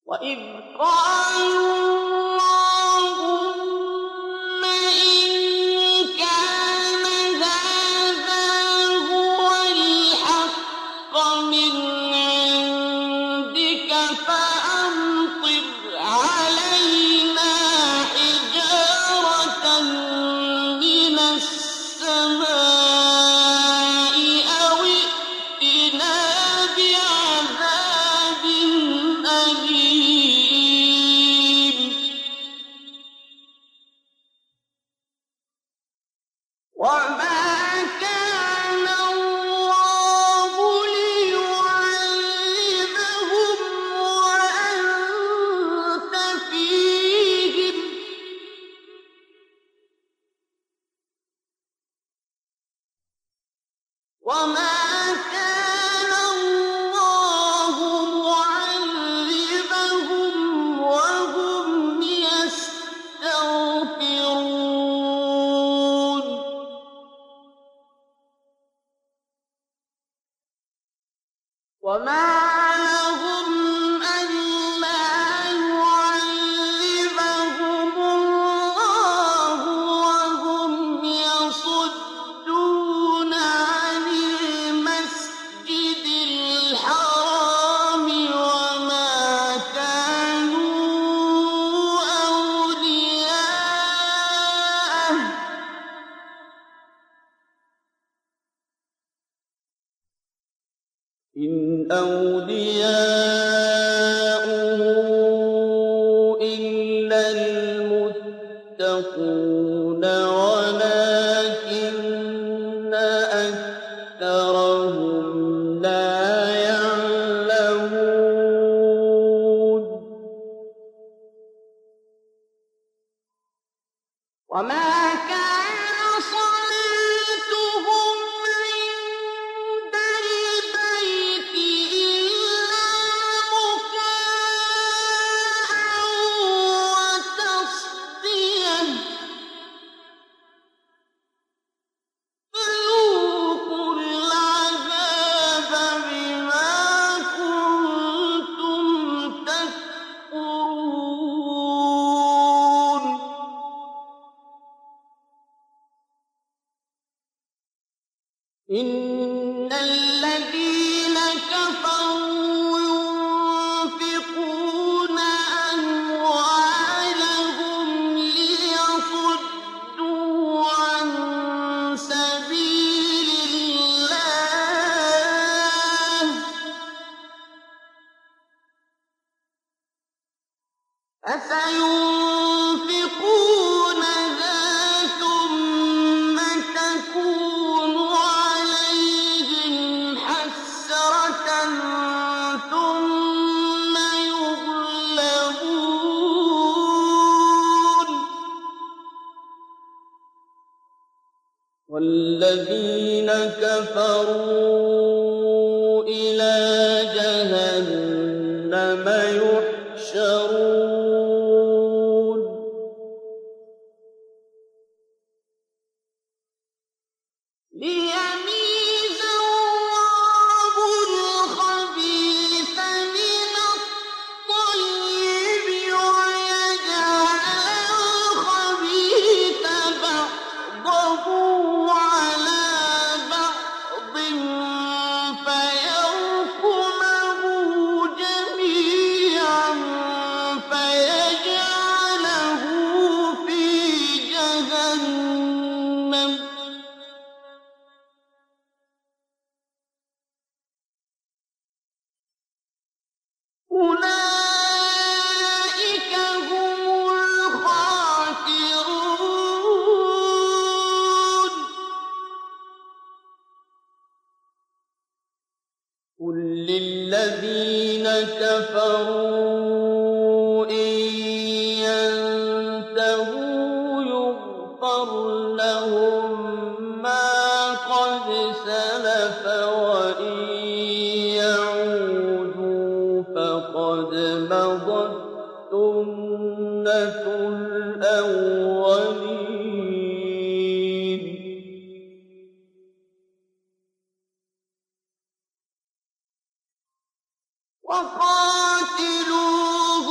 وإذ قالوا اللهم إن كان هذا هو الحق من عندك فأمطر علينا حجارة من السماء أو ائتنا بعذاب أليم وما كان الله ليعذبهم وأنت فيهم وما كان الله معذبهم وهم يستغفرون وما لهم ألا يعذبهم الله وهم يصدون عن المسجد الحرام وما كانوا أولياءه إن أولياؤه إلا المتقون ولكن أكثرهم لا يعلمون وما كان صلاتهم عند البيت إلا مكاء وتصدية فذوقوا العذاب بما كنتم تكفرون إن الذين كفروا ينفقون أموالهم ليصدوا عن سبيل الله فسينفقونها ثم تكون عليهم حسرة ثم يغلبون والذين كفروا إلى جهنم يحشرون ليميز الله الخبيث من الطيب ويجعل الخبيث بعضه على بعض فيركمه جميعا فيجعله في جهنم أولئك هم الخاسرون قل للذين كفروا إن ينتهوا يغفر لهم ما قد سلف وإن يعودوا فقد مضت سنة الأولين وقاتلوهم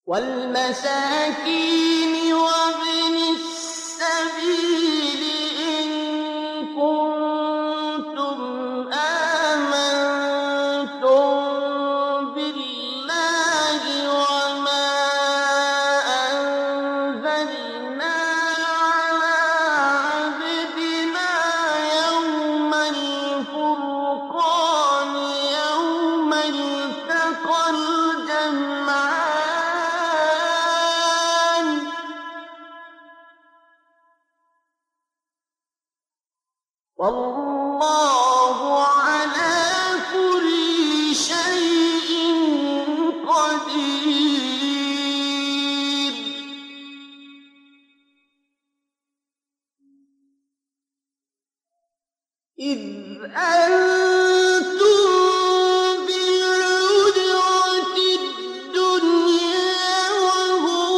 وَالْمَسَاكِينِ وَابْنِ السَّبِيلِ إِن كُنتُمْ آمَنتُم بِاللَّهِ وَمَا أَنزَلْنَا عَلَىٰ عَبْدِنَا يَوْمَ الْفُرْقَانِ يَوْمَ الْتَقَى الْجَمْعَانِ ۗ وَاللَّهُ عَلَىٰ كُلِّ شَيْءٍ قَدِيرٌ. إِذْ أَنتُم بِالْعُدْوَةِ الدُّنْيَا وَهُم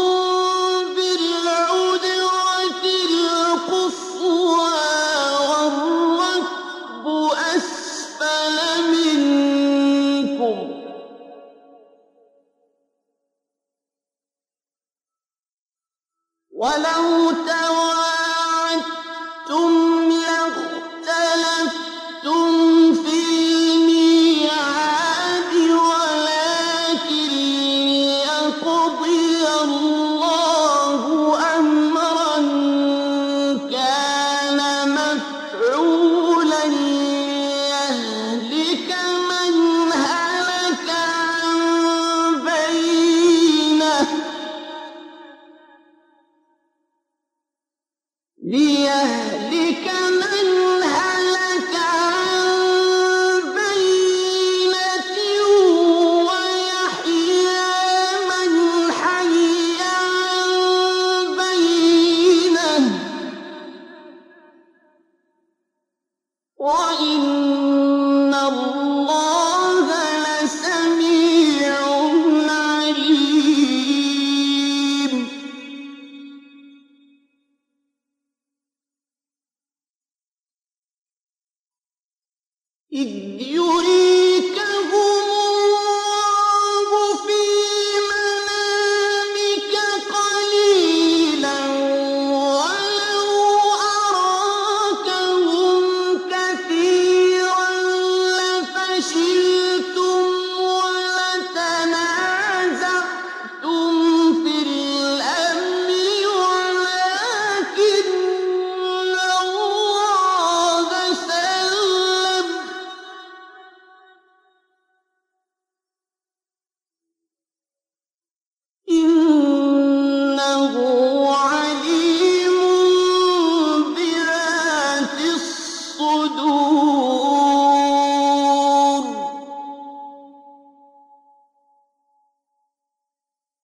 بِالْعُدْوَةِ الْقُصْوَىٰ وَالرَّكْبُ أَسْفَلَ مِنكُمْ ۚ وَلَوْ